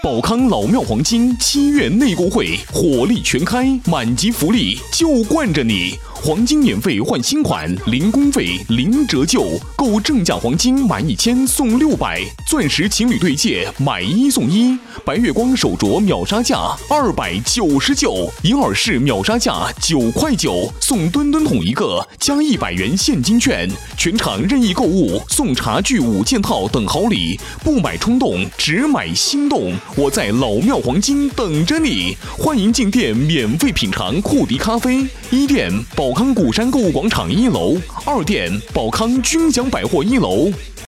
宝康老庙黄金7月内购会火力全开，满级福利就惯着你。黄金免费换新款，零工费，零折旧，购正价黄金满1000送600，钻石情侣对戒买1送1，白月光手镯秒杀价299，银耳式秒杀价9块9，送墩墩桶1个，加100元现金券，全场任意购物送茶具5件套等好礼，不买冲动，只买心动。我在老庙黄金等着你，欢迎进店免费品尝库迪咖啡。1店宝康鼓山购物广场1楼，2店宝康君享百货1楼。